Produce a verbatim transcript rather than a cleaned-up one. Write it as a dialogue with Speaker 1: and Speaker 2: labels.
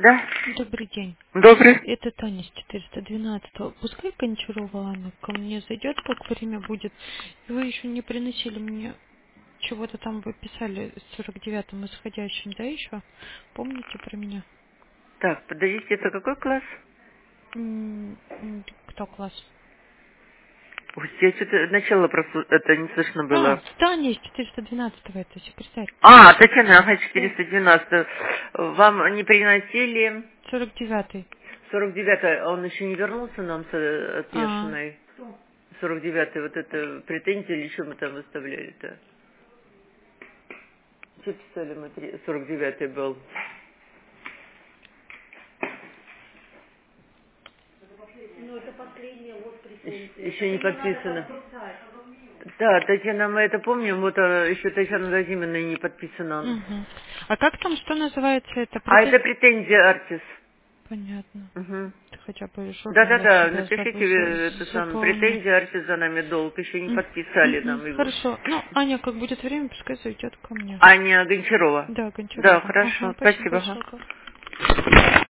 Speaker 1: Да?
Speaker 2: Добрый день.
Speaker 1: Добрый.
Speaker 2: Это Таня с четыреста двенадцатого. Пускай Гончарова Анна ко мне зайдет, как время будет. Вы еще не приносили мне чего-то там, вы писали с сорок девятым исходящим, да, еще? Помните про меня?
Speaker 1: Так, подождите, это какой класс?
Speaker 2: М, м, Кто класс?
Speaker 1: Ой, я что-то начало просто это не слышно
Speaker 2: А,
Speaker 1: было.
Speaker 2: Таня из четыреста двенадцатого, это секретарь.
Speaker 1: А, Татьяна, ага,
Speaker 2: Да.
Speaker 1: четыреста девяносто. Вам не приносили
Speaker 2: сорок девятый.
Speaker 1: сорок девятый, а он еще не вернулся нам с э,
Speaker 2: А,
Speaker 1: отвешенной? сорок девятый, вот это претензии или что мы там выставляли-то? Что писали мы? три- сорок девятый был. Еще не подписано. Да, Татьяна, мы это помним, вот а, еще Татьяна Владимировна не подписана.
Speaker 2: угу. А как там, что называется это?
Speaker 1: А это
Speaker 2: Претен-
Speaker 1: претензия Артис.
Speaker 2: Понятно.
Speaker 1: Угу.
Speaker 2: Ты хотя бы журнал
Speaker 1: Да-да-да,
Speaker 2: себя
Speaker 1: напишите
Speaker 2: за-
Speaker 1: э, это самое,
Speaker 2: заполни.
Speaker 1: претензия Артис за нами долг, еще не
Speaker 2: М,
Speaker 1: подписали
Speaker 2: мгм.
Speaker 1: нам его.
Speaker 2: Хорошо. Ну, Аня, как будет время, пускай зайдет ко мне.
Speaker 1: Аня Гончарова.
Speaker 2: Да,
Speaker 1: Да,
Speaker 2: Гончарова. Ага,
Speaker 1: хорошо,
Speaker 2: спасибо
Speaker 1: спасибо.
Speaker 2: большое.
Speaker 1: Ага.
Speaker 2: Кать.